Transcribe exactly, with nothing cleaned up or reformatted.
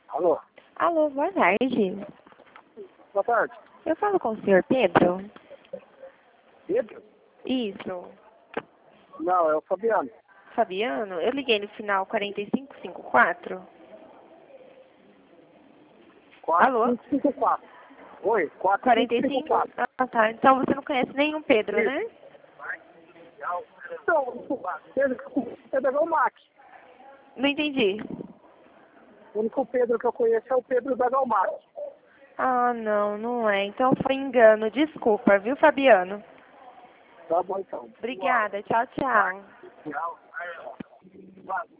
Alô? Alô, boa tarde. Boa tarde. Eu falo com o senhor Pedro? Pedro? Isso. Não, é o Fabiano. Fabiano? Eu liguei no final quarenta e cinco cinquenta e quatro. Alô? quatro cinco cinco quatro. Oi, quarenta e cinco? Ah, tá. Então você não conhece nenhum Pedro, Isso. né? Então, Pedro, Pedro é o Max. Não entendi. O único Pedro que eu conheço é o Pedro da Galmax. Ah, não, não é. Então foi engano. Desculpa, viu, Fabiano? Tá bom, então. Obrigada. Tchau, tchau. Tchau.